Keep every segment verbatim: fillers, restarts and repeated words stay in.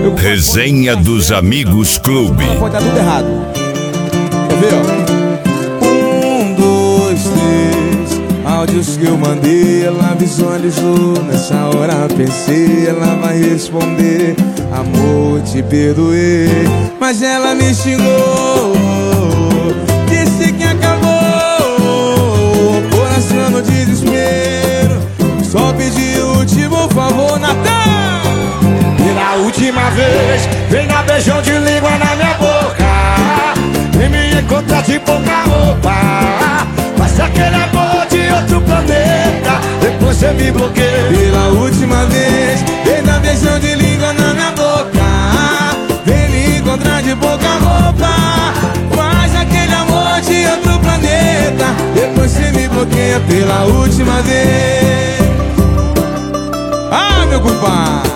Resenha dos Amigos Clube. Pode dar tudo errado. Quer ver, ó? Um, dois, três. Áudios que eu mandei, ela visualizou. Nessa hora pensei, ela vai responder: amor, te perdoei. Mas ela me xingou, disse que acabou. Coração no desespero, só pedi o último favor, Natan. Pela última vez, vem dar beijão de língua na minha boca. Vem me encontrar de pouca roupa. Mas aquele amor de outro planeta, depois você me bloqueia. Pela última vez, vem dar beijão de língua na minha boca. Vem me encontrar de pouca roupa. Mas aquele amor de outro planeta, depois você me bloqueia. Pela última vez. Ah, meu compadre,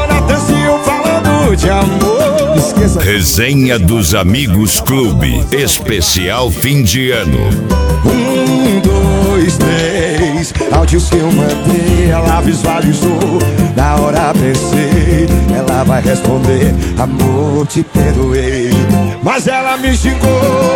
de amor. Esqueça. Resenha dos Amigos Clube, especial fim de ano. Um, dois, três. Áudios que eu mandei, ela visualizou. Na hora pensei, ela vai responder: amor, te perdoei. Mas ela me xingou,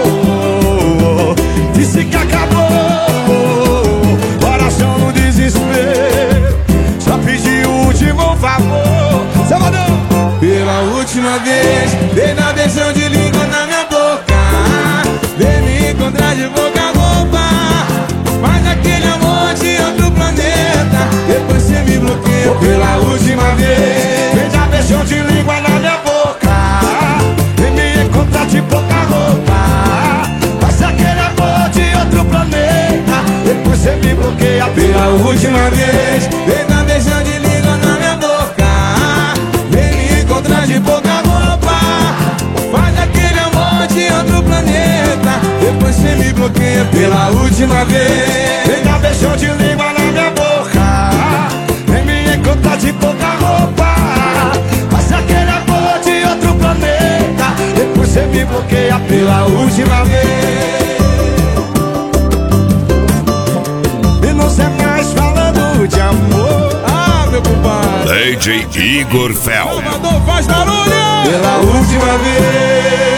disse que acabou. Coração no desespero, só pedi o último favor. Salvador! Pela última vez, vem dar beijão de língua na minha boca. Vem me encontrar de boca a roupa. Mas aquele amor de outro planeta, depois você me bloqueia. Pela última vez, vem dar beijão de língua na minha boca. Vem me encontrar de boca a roupa. Mas aquele amor de outro planeta, depois você me bloqueia. Pela última vez, vem dar beijão de língua na minha boca. De pouca roupa, faz aquele amor de outro planeta, depois você me bloqueia. Pela última vez, vem dar beijão de língua na minha boca. Vem me encontrar de pouca roupa. Faz aquele amor de outro planeta, depois você me bloqueia. Pela última vez. E não sei mais falando de amor. Ah, meu compadre, D J Igor Fel. Salvador faz barulho. Pela última vez.